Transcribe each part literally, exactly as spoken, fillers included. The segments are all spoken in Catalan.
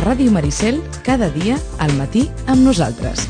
A Ràdio Maricel, cada dia, al matí, amb nosaltres.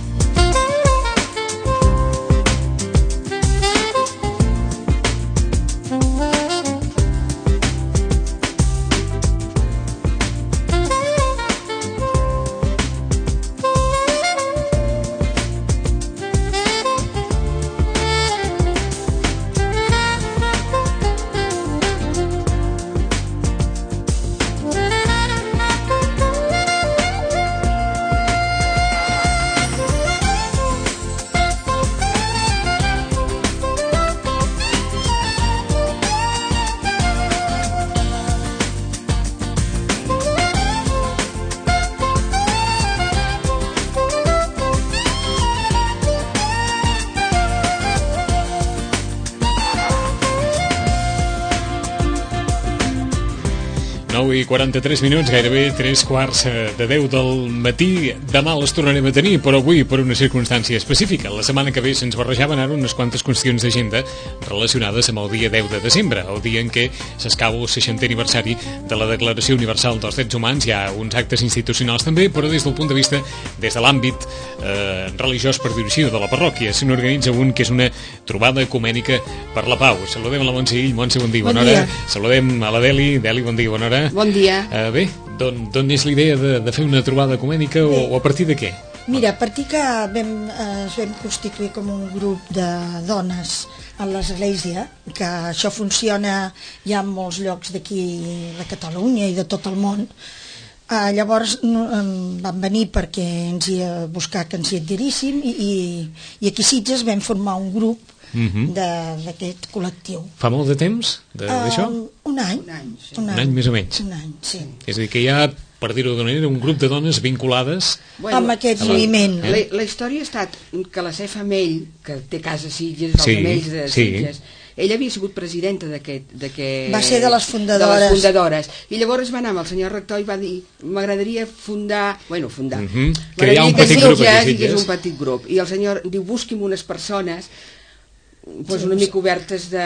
nou i quaranta-tres minuts, gairebé tres quarts de deu del matí. Demà les tornarem a tenir, però avui per una circumstància específica. La setmana que ve se'ns barrejaven ara unes quantes qüestions d'agenda relacionades amb el dia deu de desembre, el dia en què s'escau el seixantè aniversari de la Declaració Universal dels Drets Humans. Hi ha uns actes institucionals també, però des del punt de vista, des de l'àmbit eh, religiós, per dir-ho així, de la parròquia, se n'organitza un que és una trobada ecumènica per la pau. Saludem a la Montse Ill. Montse, bon dia, bona hora. Saludem a la Deli. Deli, bon dia, bona hora. Bon dia. Uh, bé, d'on és la idea de, de fer una trobada ecumènica o, o a partir de què? Mira, a partir que vam, eh, es vam constituir com un grup de dones a l'Església, que això funciona ja en molts llocs d'aquí de Catalunya i de tot el món. Eh, llavors no, eh, van venir perquè ens hi a buscar que ens hi adheríssim i, i, i aquí a Sitges vam formar un grup Uh-huh. d'aquest col·lectiu. Fa molt de temps d'això? Uh, un any. Un any, sí. un, any. un any més o menys. Un any, sí. És a dir, que hi ha, per dir-ho d'una manera, un grup de dones vinculades bueno, amb aquest sí. moviment. Eh? La, la història ha estat que la C E F Amell, que té casa a Sitges, els sí, Amells de sí. Sitges, ella havia sigut presidenta d'aquest... Va ser de les fundadores. De les fundadores. I llavors va anar amb el senyor rector i va dir, m'agradaria fundar... Bueno, fundar. Uh-huh. Crear un petit grup a Sitges. I és un petit grup. I el senyor diu, busqui'm unes persones pues una mica obertes de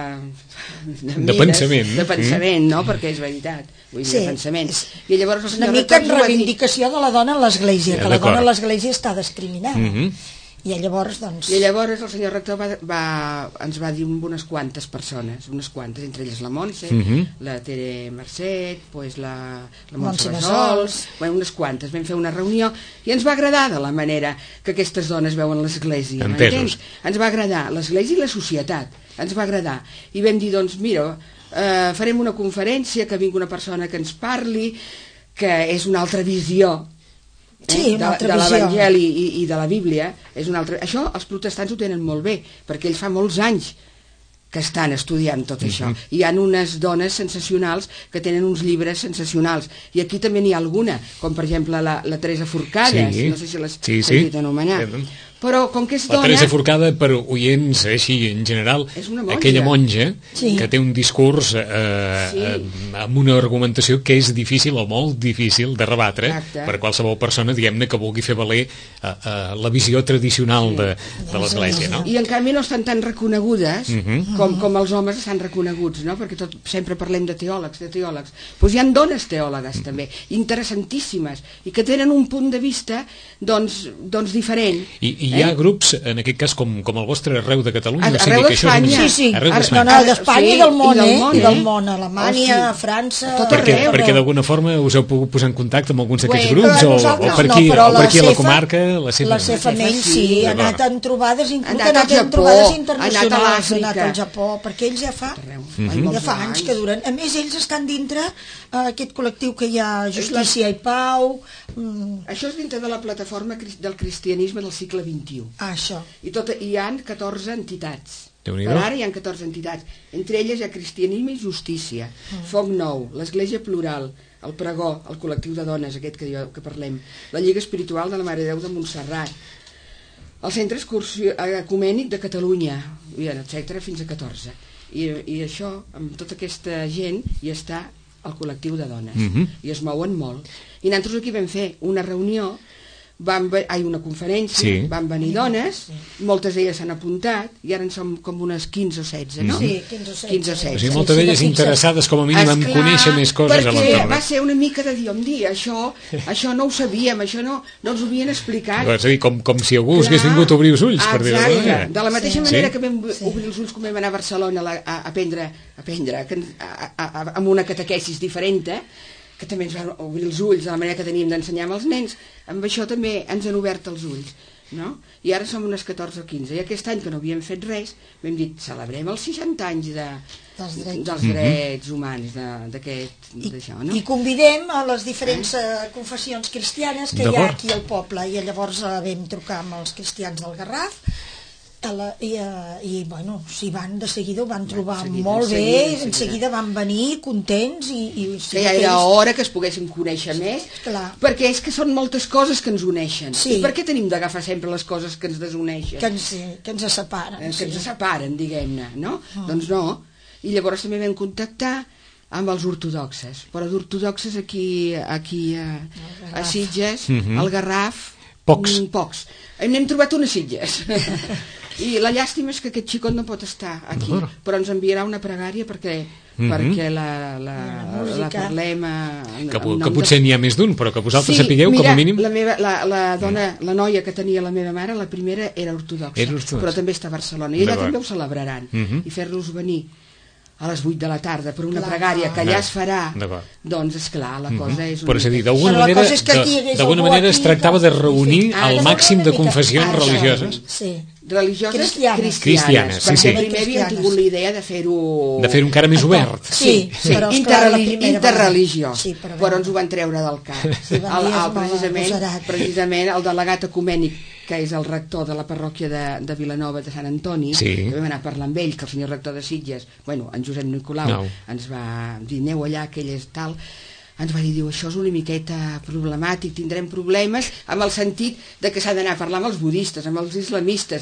de, de mires, pensament de pensament, mm. no? Perquè és veritat, vull dir, sí, de pensament i llavors el senyor una mica en reivindicació de la dona a l'Església, ja, que la dona a l'Església està discriminada mm -hmm. i llavors doncs i llavors el senyor rector va, va, ens va dir unes quantes persones, unes quantes, entre elles la Montse, mm -hmm. la Tere Mercet, pues la, la Montse Bassols, bueno, unes quantes, vam fer una reunió i ens va agradar de la manera que aquestes dones veuen l'Església, m'entens? Ens va agradar l'Església i la societat, ens va agradar, i vam dir, doncs mira, eh, farem una conferència, que vingui una persona que ens parli, que és una altra visió Sí, eh, de, de l'Evangeli i, i de la Bíblia és un altre... Això els protestants ho tenen molt bé perquè ells fa molts anys que estan estudiant tot això. Uh-huh. Hi ha unes dones sensacionals que tenen uns llibres sensacionals i aquí també n'hi ha alguna, com per exemple la, la Teresa Forcades, sí. no sé si l'has sí, sí. sentit anomenar. Sí. Però com que és la dona... Teresa Forcada, per oients així en general, monja. Aquella monja sí. que té un discurs eh, sí. eh, amb una argumentació que és difícil o molt difícil de rebatre Exacte. Per qualsevol persona, diguem-ne, que vulgui fer valer eh, eh, la visió tradicional sí. de, de l'Església, no? I en canvi no estan tan reconegudes uh-huh. com, com els homes estan reconeguts, no? Perquè tot, sempre parlem de teòlegs, de teòlegs. Doncs hi ha dones teòlegues uh-huh. també, interessantíssimes, i que tenen un punt de vista doncs, doncs diferent. I, i hi ha eh? grups, en aquest cas, com, com el vostre arreu de Catalunya? Arreu d'Espanya. Sí, sí, arreu no, no, d'Espanya sí, i del món, eh? món, I del món, Alemanya, oh, sí. França... Tot perquè arreu, perquè no? d'alguna forma us heu pogut posar en contacte amb alguns d'aquests bueno, grups? O, o per aquí, no, o per aquí a la comarca? La C E F Amell sí, ha anat en trobades, ha anat en trobades internacionals, ha anat al Japó, perquè ells ja fa, ja fa anys que duren. A més, ells estan dintre aquest col·lectiu que hi ha Justícia i Pau... Això és dintre de la plataforma del cristianisme del segle vint-i-u. Ah, això. I tot, hi ha catorze entitats. Per ara hi ha catorze entitats. Entre elles hi ha Cristianisme i Justícia, mm. Foc Nou, l'Església Plural, el Pregó, el col·lectiu de dones, aquest que, jo, que parlem, la Lliga Espiritual de la Mare de Déu de Montserrat, el Centre Ecumènic de Catalunya, etcètera, fins a catorze. I, I això, amb tota aquesta gent, hi està el col·lectiu de dones. Mm-hmm. I es mouen molt. I nosaltres aquí vam fer una reunió van ve- ai, una conferència, Sí. van venir dones, moltes d'elles s'han apuntat, i ara en som com unes quinze o setze, no? Sí, quinze o setze. quinze o O setze. sigui, moltes d'elles interessades com a mínim en Esclar, conèixer més coses a perquè l'entorn. va ser una mica de dir, dir això, això no ho sabíem, això no, no ens ho havien explicat. És a dir, com, com si algú Clar, hagués vingut a obrir els ulls, per dir-ho exacte. d'alguna manera. De la mateixa Sí. manera Sí. que vam obrir els ulls quan vam anar a Barcelona a, la- a, a aprendre, a aprendre que, a, a, a, amb una catequesis diferent, eh? Que també ens van obrir els ulls de la manera que teníem d'ensenyar als nens. Amb això també ens han obert els ulls, no? I ara som unes catorze o quinze, i aquest any que no havíem fet res vam dit, celebrem els seixanta anys de, Dels drets. dels drets humans de- d'aquest, d'això, no? I convidem a les diferents eh, confessions cristianes que hi ha D'acord. aquí al poble, i llavors eh, vam trucar amb els cristians del Garraf, a la, i, eh, i bueno, s'hi van de seguida, ho van trobar seguida, molt en bé, seguida, en en seguida. seguida van venir contents i, i sí, que ja era hora que es poguessin conèixer més, clar. perquè és que són moltes coses que ens uneixen. Sí. I per què tenim d'agafar sempre les coses que ens desuneixen? que ens, que ens separen. Eh, que ens sí. separen, diguem-ne, no? Doncs no. I llavors també vam contactar amb els ortodoxes, però d'ortodoxes aquí, aquí a, a Sitges, Mhm. al Garraf, Pocs. mm, pocs. N'hem trobat unes Sitges. I la llàstima és que aquest xicot no pot estar aquí, D'acord. però ens enviarà una pregària perquè, Mhm. perquè la, la, La música. la parlem a, Que, en nom que de- potser n'hi ha més d'un, però que vosaltres Sí, sapigueu, mira, com a mínim... la, meva, la, la dona, la noia que tenia la meva mare, la primera era ortodoxa, Era ortodoxa. però també està a Barcelona, i allà D'acord. també ho celebraran, Mhm. i fer-los venir a les vuit de la tarda per una Clar. pregària que allà es farà, D'acord. doncs esclar, la cosa és una Però és a dir, mica- d'alguna Però la manera, cosa és que aquí hi de- hagués d'alguna algú manera es aquí tractava que- de reunir Ah, el de màxim una de mica- confessions Ah, religioses. Sí. religioses Cristianes. cristianes, Cristianes, sí, perquè sí. primer havíem Cristianes. tingut la idea de fer-ho De fer un encara més obert. Sí, sí, però, esclar, la interreli primera interreligiós, vegada. Sí, però però, bé. ens ho van treure del cap. Sí, van el, dir, és el, molt precisament, agosarat. precisament el delegat ecumènic, que és el rector de la parròquia de, de Vilanova de Sant Antoni, Sí. que vam anar a parlar amb ell, que el senyor rector de Sitges, bueno, en Josep Nicolau, No. ens va dir, aneu allà, que ell és tal, ens va dir, diu, això és una miqueta problemàtic, tindrem problemes amb el sentit de que s'ha d'anar a parlar amb els budistes, amb els islamistes.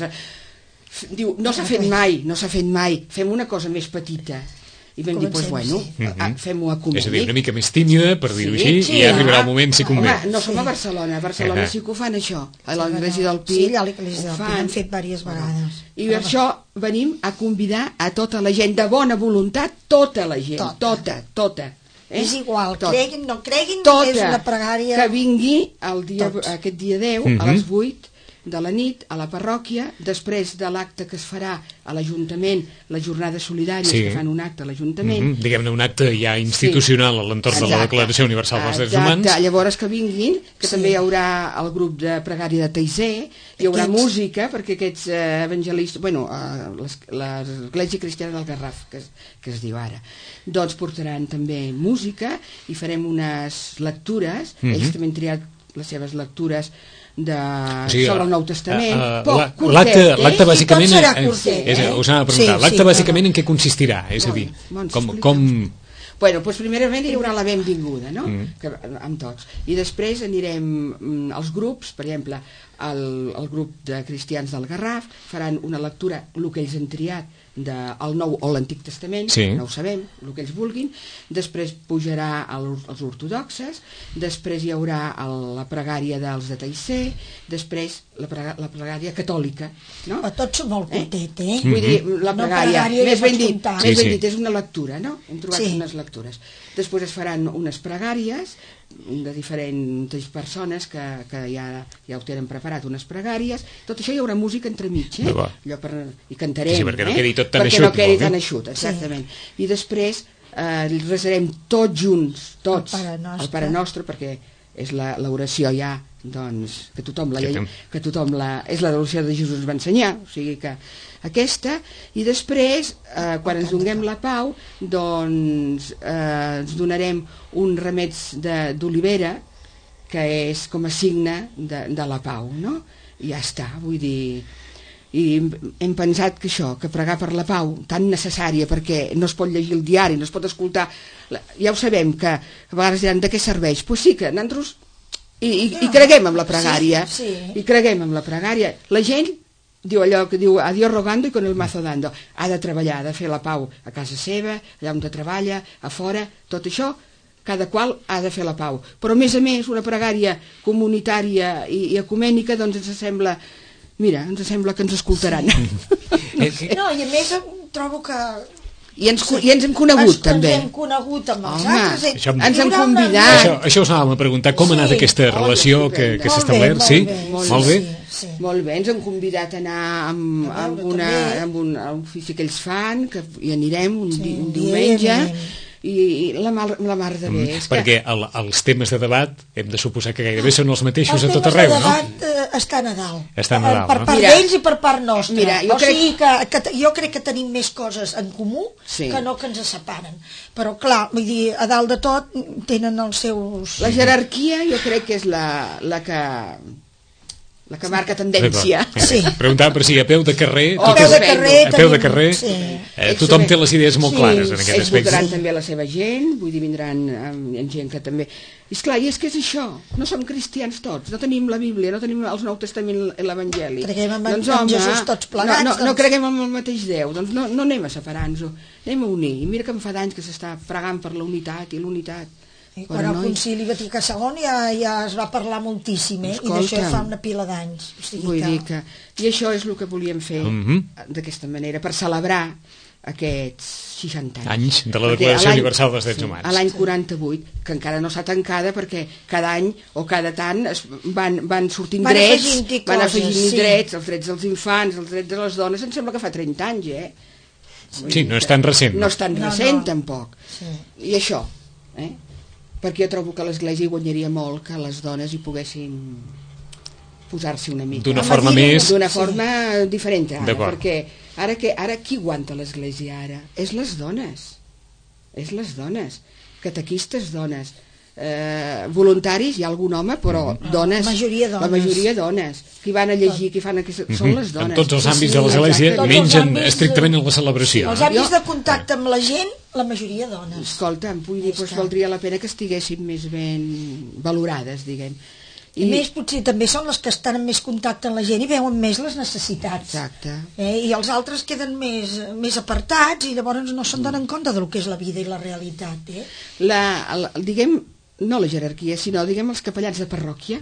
Diu, no s'ha fet mai, no s'ha fet mai, fem una cosa més petita. I vam dir, doncs, Comencem, bueno, sí. a- a- fem-ho a És a dir, una mica més tímida, per dir-ho així, Sí, i ja clar. arribarà el moment si convé. Home, no som a Barcelona, a Barcelona Eh. sí que ho fan això, a l'Església del Pi Sí, a l'Església ho del Pi, fan. han fet diverses vegades. I per això venim a convidar a tota la gent de bona voluntat, tota la gent, Tota. tota, tota. Eh? És igual, Tot. creguin, no creguin, Tota, és una pregària... que vingui el dia, Tots. aquest dia deu, Mhm. a les vuit de la nit, a la parròquia, després de l'acte que es farà a l'Ajuntament, les jornades solidàries, Sí. que fan un acte a l'Ajuntament. Mhm, diguem-ne, un acte ja institucional a l'entorn de la Exacte. Declaració Universal dels Drets Exacte. Humans. Llavors que vinguin, que Sí. també hi haurà el grup de pregària de Taizé, hi haurà Aquests- música, perquè aquests eh, evangelistes, bueno, eh, les- l'Església Cristiana del Garraf, que es, que es diu ara, doncs portaran també música i farem unes lectures, Mhm. ells també han triat les seves lectures de, O sigui, sobre el Nou Testament, eh, eh, poc, la- curtet, l'acte eh? l'acte bàsicament... I tot serà eh, curtet, és, eh? us anava a preguntar, Sí, l'acte sí, bàsicament però- en què consistirà? És a dir, Bon, com... bon, com... Bueno, doncs primerament hi haurà la benvinguda, no? Mm. Que, amb tots. I després anirem mm, als grups, per exemple, el, el grup de cristians del Garraf faran una lectura, el que ells han triat, del Nou o l'Antic Testament, Sí. no ho sabem, el que ells vulguin. Després pujarà el, els ortodoxes, després hi haurà el, la pregària dels de Taizé, després la, prega, la pregària catòlica, no? Però tots són molt curtet, eh? Vull dir, la No pregària, pregària, més ja ben pots dit, comptar. més Sí, ben sí. dit, és una lectura, no? Hem trobat Sí. unes lectures. Després es faran unes pregàries de diferents persones que, que ja, ja ho tenen preparat, unes pregàries. Tot això hi haurà música entremig, eh? D'acord. Allò per, I cantarem, Sí, sí, perquè no eh? quedi tot tan perquè eixut, no quedi vol dir. tan eixut, exactament. I després eh, resarem tots junts, tots, El Pare Nostre. el Pare Nostre, perquè és la- l'oració ja, doncs, que tothom la, Que llei, tem- que tothom la... És l'oració de Jesús ens va ensenyar, o sigui que aquesta, i després, eh, quan ens donem la pau, doncs eh, ens donarem un remets de- d'olivera, que és com a signe de, de la pau, no? I ja està, vull dir... I hem pensat que això, que pregar per la pau, tan necessària, perquè no es pot llegir el diari, no es pot escoltar... la- Ja ho sabem, que a vegades diran de què serveix. Doncs pues sí que nosaltres... I, i, i creguem amb la pregària. Sí, sí. I creguem amb la pregària. La gent diu allò que diu a Dios rogando y con el mazo dando. Ha de treballar, ha de fer la pau a casa seva, allà on treballa, a fora, tot això cada qual ha de fer la pau. Però, a més a més, una pregària comunitària i, i ecumènica, doncs ens sembla, mira, ens sembla que ens escoltaran. No, i a més trobo que... I ens, i ens hem conegut, ens, també. Ens hem conegut amb els Home, altres. Això, ens hem convidat. Això, això us anàvem a preguntar, com ha anat Sí. aquesta relació Molt que, bé, que s'ha molt establert? bé, Sí? molt bé, Molt sí, bé? sí, sí. Molt bé, ens han convidat a anar amb, A amb, veure, una, també. amb un, a un ofici que ells fan, que hi anirem un, Sí, di, un un dia diumenge, hi anirem. i, i la, mar, la mar de bé. Mm, És que, perquè el, els temes de debat hem de suposar que gairebé són els mateixos Els a tot temes arreu, de no? debat eh, estan a dalt. Està a dalt, per no? part Mira, d'ells i per part nostra. mira, jo o sigui crec- que, que jo crec que tenim més coses en comú Sí. que no que ens separen. Però clar, vull dir, a dalt de tot tenen els seus... la jerarquia jo crec que és la, la que la que marca tendència. D'acord. Sí. Preguntava per si a peu de carrer... O A tot peu és- de carrer a peu de tenim- carrer sí. eh, tothom té les idees molt Sí, clares en aquest Ells votaran aspecte. també la seva gent, vull dir, vindran amb, amb gent que també... I esclar, i és que és això, no som cristians tots, no tenim la Bíblia, no tenim el Nou Testament i l'Evangeli. Creguem en- en Jesús tots plegats, No, no, no doncs. creguem en el mateix Déu, doncs no, no anem a separar-nos-ho, anem a unir. I mira que em fa d'anys que s'està fregant per la unitat i l'unitat. I quan el concili Vaticà segon ja, ja es va parlar moltíssim, eh? I d'això Escolta, fa una pila d'anys. O sigui Vull que... dir que... I això és el que volíem fer Mhm. d'aquesta manera, per celebrar aquests seixanta anys. Anys de la Perquè Declaració a l'any- Universal dels Drets Humans. A l'any quaranta-vuit, que encara no s'ha tancada perquè cada any o cada tant es van, van sortint Van drets, afegint-hi van coses, afegint sí. drets, els drets dels infants, els drets de les dones, em sembla que fa trenta anys, eh? Vull Sí, dir no és que tan recent. No és tan No, recent, no. tampoc. Sí. I això, eh? Perquè jo trobo que l'Església hi guanyaria molt que les dones hi poguessin posar-s'hi una mica. D'una Home, forma diré- més... D'una forma diferent ara, D'acord. perquè ara, que, ara qui aguanta l'Església ara? És les dones. És les dones. Catequistes dones. Eh, voluntaris, hi ha algun home, però dones, La majoria dones. la majoria dones. Qui van a llegir, qui fan aquesta... Són les dones. En tots els Sí, àmbits sí, de l'Església, exacte. Tots els menys en, àmbits, estrictament en la celebració. Els no? àmbits Jo- de contacte amb la gent, la majoria dones. Escolta, vull dir, doncs valdria la pena que estiguessin més ben valorades, diguem. I més potser també són les que estan en més contacte amb la gent i veuen més les necessitats. Exacte. Eh? I els altres queden més, més apartats i llavors no se'n donen compte del que és la vida i la realitat. Eh? La, el, diguem, no la jerarquia, sinó, diguem, els capellans de parròquia,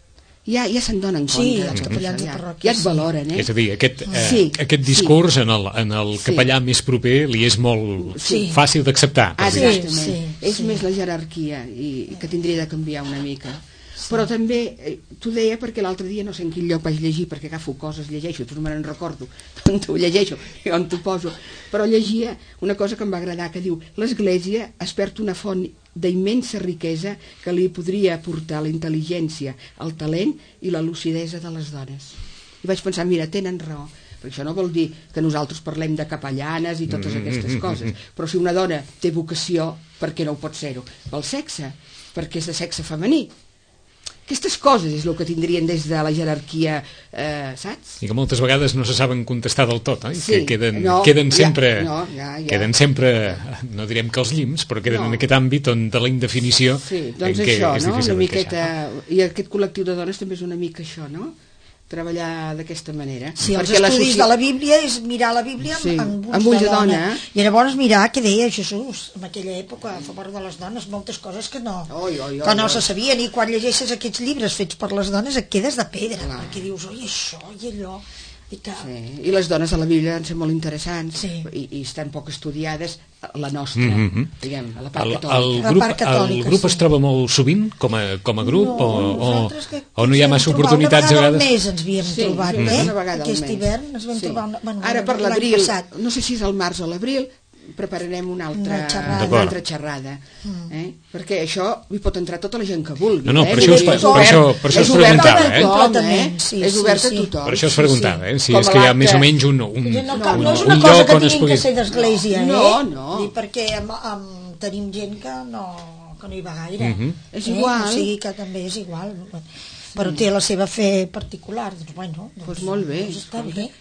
ja, ja se'n donen compte. Sí, de els tot capellans això, de ja, parròquia, Ja et sí. valoren, eh? És a dir, aquest, eh, Sí, aquest sí. discurs en el, en el Sí. capellà més proper li és molt Sí. fàcil d'acceptar. per Ah, dir-ho així. exactament. sí, és sí. més la jerarquia i, i que tindria de canviar una mica. Però també, eh, t'ho deia perquè l'altre dia no sé en quin lloc vaig llegir, perquè agafo coses, llegeixo, tu no me n'en recordo on t'ho llegeixo i on t'ho poso, però llegia una cosa que em va agradar, que diu: l'Església es perd una font d'immensa riquesa que li podria aportar la intel·ligència, el talent i la lucidesa de les dones. I vaig pensar, mira, tenen raó, perquè això no vol dir que nosaltres parlem de capellanes i totes aquestes coses, però si una dona té vocació, per què no ho pot ser-ho? Pel sexe, perquè és de sexe femení. Aquestes coses és el que tindrien des de la jerarquia, eh, saps? I que moltes vegades no se saben contestar del tot, eh? Sí, que queden, no, queden ja, sempre, no, ja, ja. queden sempre, no direm que els llims, però queden No. en aquest àmbit on de la indefinició Sí, doncs en què això, és no? difícil Una miqueta... d'encaixar. I aquest col·lectiu de dones també és una mica això, no? Treballar d'aquesta manera. Sí, els Perquè la estudis soci- de la Bíblia és mirar la Bíblia amb, Sí, amb ulls amb ulls de de dona. dona. I llavors mirar què deia Jesús en aquella època a favor de les dones, moltes coses que no, Oi, oi, oi, que no oi. se sabien, i quan llegeixes aquests llibres fets per les dones et quedes de pedra, Clar. perquè dius, oi, això i allò, i que... Sí. I les dones de la Bíblia han ser molt interessants, Sí. i, i estan poc estudiades, la nostra, Mhm. diguem, a la part El, catòlica. el La grup, part catòlica, el grup sí. es troba molt sovint com a, com a grup No, o, o, nosaltres que- o no hi ha ens massa vam trobar oportunitats a una vegada vegades? al mes ens havíem Sí, trobat, sí, eh? una vegada al Aquest mes. hivern ens vam Sí. trobar una, bueno, Ara per l'any l'abril, passat. no sé si és el març o l'abril, prepararem una altra, Una xerrada. una D'acord. altra xerrada, eh? perquè això hi pot entrar tota la gent que vulgui. No, no, eh? per això Vull us- dir, per és obert- això- per això és us obert a preguntava, eh? tothom, Completament, sí, és sí, obert a sí. tothom. Per això us Sí, preguntava, eh? si Com és que hi ha l'acte- més o menys un, un, No, no, No, no, no. és una un cosa lloc que on es tinguin pugui... que ser d'església, No, eh? no. Vull dir, perquè amb, amb, tenim gent que no, que no hi va gaire. Mhm. És eh? igual. O sigui que també és igual. Però té la seva fe particular. Doncs, bueno, doncs, Pues molt bé. Doncs està escolta. bé.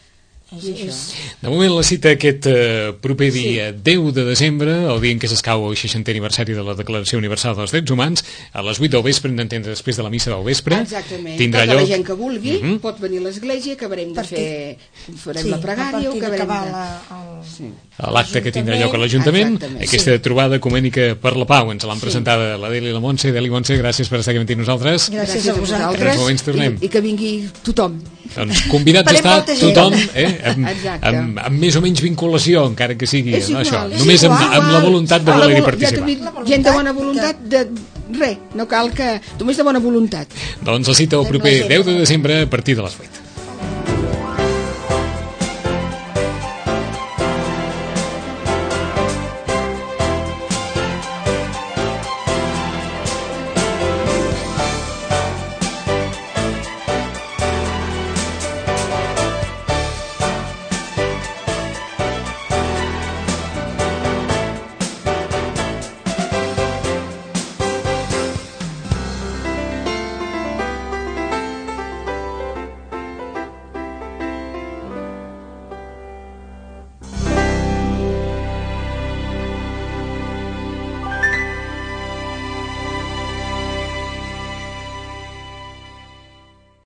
De moment la cita aquest uh, proper dia sí. deu de desembre, el dia en què s'escau el seixantè aniversari de la Declaració Universal dels Drets Humans, a les vuit del vespre, hem d'entendre després de la missa del vespre. Exactament, tindrà tota lloc... la gent que vulgui uh -huh. pot venir a l'església, acabarem de Partir... fer farem sí, la pregària o acabarem de... La, el... sí. l'acte que tindrà lloc a l'Ajuntament, aquesta sí. trobada ecumènica per la pau, ens l'han sí. presentada la Deli i la Montse. Deli i Montse, gràcies per estar aquí amb nosaltres. Gràcies, gràcies a vosaltres. En uns moments tornem. I, i que vingui tothom. Doncs convidats està tothom, eh, amb, amb, amb més o menys vinculació, encara que sigui és igual, no, això, és només igual, amb, amb la voluntat de voler-hi participar. Ja gent de bona voluntat, de res, no cal que... només de bona voluntat. Doncs la cita el proper deu de desembre a partir de les vuit.